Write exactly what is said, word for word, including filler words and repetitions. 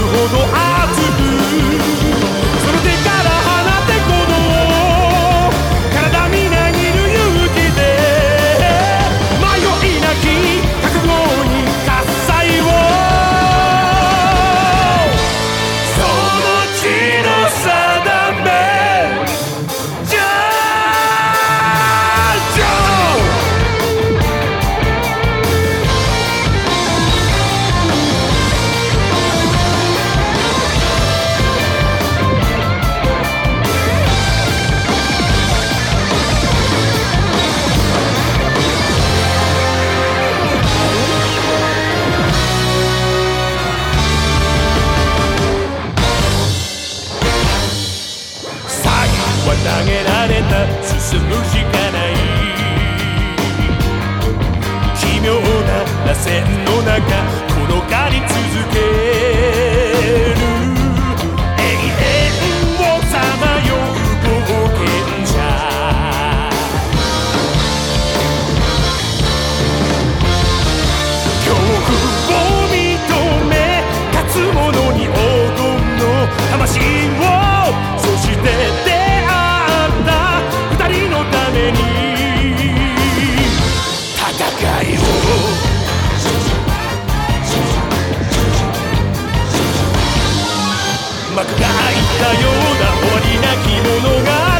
ほど熱くその手から放って鼓動体みなぎる勇気で迷いなき覚悟に喝采をその血の定めジャージョ投げられた進むしかない奇妙な螺旋の中転がり続ける永遠をさまよう冒険者恐怖を認め勝つ者に黄金の魂をそして戦いを幕が開いたような終わりなき物語